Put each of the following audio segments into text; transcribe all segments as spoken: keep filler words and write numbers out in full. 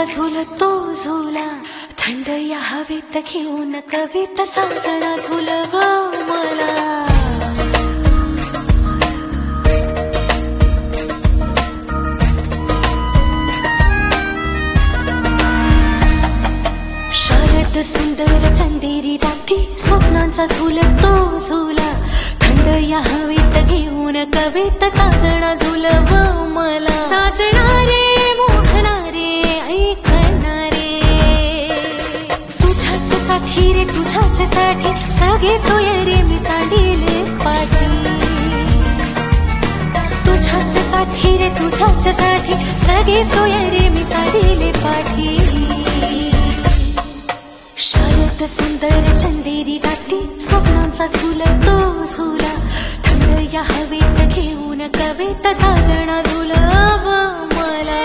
झुलतो झुला थंड या हवेत घेऊन कवित साजणा झुलव मला. शरद सुंदर चंदेरी राती स्वप्नांचा झुलतो झुला थंड या हवेत घेऊन कवित साजणा झुलव मला. साजणारे मोहणारे ऐकणारे तुझ्याच साठी रे तुझ्याच साठी सगळे सोयरे मी सांडिले पाठी. तुझ्याच साठी रे तुझ्याच साठी सगळे सोयरे मी सांडिले पाठी. शरद सुंदर चंदेरी राती स्वप्नांचा झुलतो झुला थंड या हवेत घेऊन कवित साजणा झुलव मला.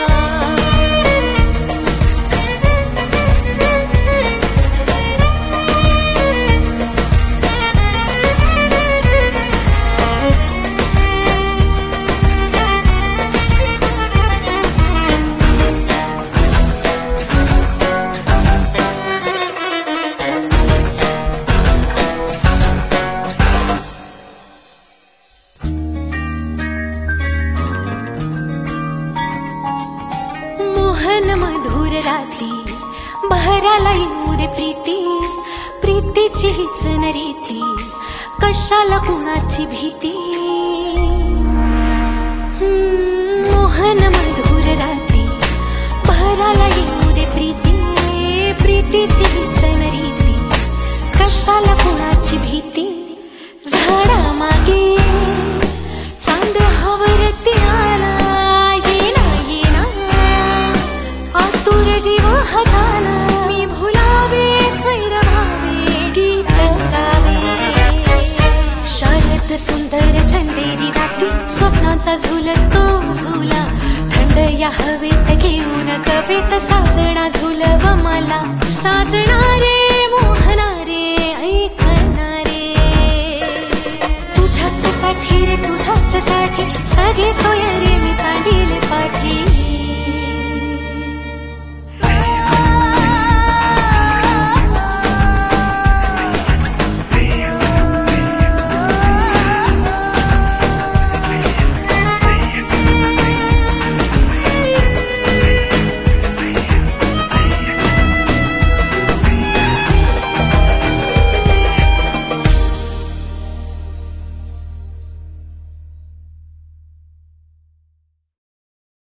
मधुर राती बहराला येऊ दे प्रीती प्रीतीची हीच रीती कशाला कुणाची भीती. मोहन मधुर राती बहराला येऊ दे प्रीती प्रीतीची हीच रीती कशाला कुणाची भीती. झाडा मागे चांद हवरती आला जीव हसाला मी भुलावे स्वैर भावे गीत गावे. शरद सुंदर चंदेरी राती स्वप्नांचा झुलतो झुला थंड या हवेत घेऊन कवित साजणा झुलव मला. साजणारे मोहणारे ऐकणारे तुझ्याच साठी रे तुझ्याच साठी सगळे सोय